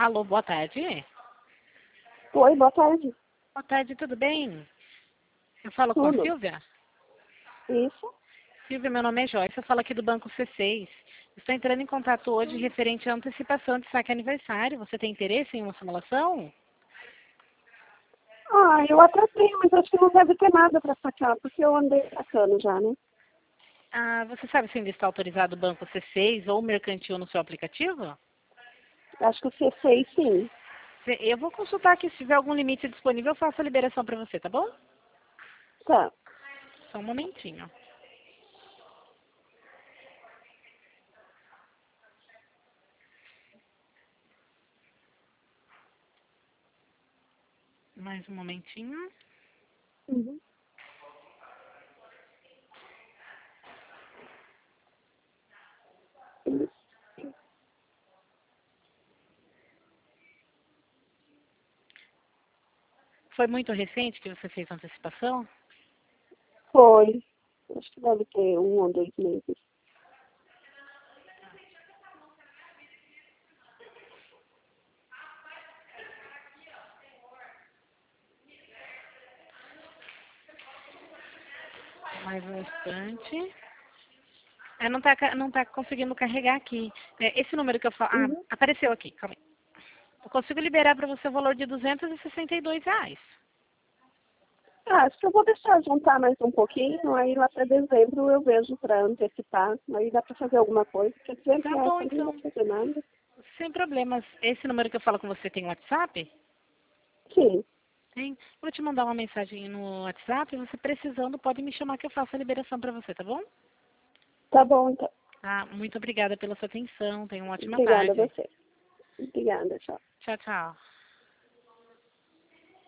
Alô, boa tarde. Oi, boa tarde. Boa tarde, tudo bem? Eu falo com a Tudo. Silvia? Isso? Silvia, meu nome é Joyce, eu falo aqui do Banco C6. Estou entrando em contato hoje referente à antecipação de saque aniversário. Você tem interesse em uma simulação? Ah, eu até tenho, mas acho que não deve ter nada para sacar, porque eu andei sacando já, né? Ah, você sabe se ainda está autorizado o Banco C6 ou mercantil no seu aplicativo? Acho que o C6 sim. Eu vou consultar aqui, se tiver algum limite disponível, eu faço a liberação para você, tá bom? Tá. Só um momentinho. Mais um momentinho. Uhum. Foi muito recente que você fez a antecipação? Foi. Acho que deve ter 1 ou 2 meses. Mais um instante. Não tá conseguindo carregar aqui. Esse número que eu falo... Ah, Uhum. apareceu aqui, calma aí. Eu consigo liberar para você o valor de R$ 262. Ah, acho que eu vou deixar juntar mais um pouquinho, aí lá para dezembro eu vejo para antecipar. Aí dá para fazer alguma coisa, porque Tá R$ 200 bom, também não então. vai fazer nada. Sem problemas. Esse número que eu falo com você tem WhatsApp? Sim, Tem. Vou te mandar uma mensagem no WhatsApp. Você precisando, pode me chamar que eu faço a liberação para você, tá bom? tá bom então. Tá. Muito obrigada pela sua atenção. Tenha uma ótima Obrigada a tarde. você. Obrigada, tchau. Tchau, tchau.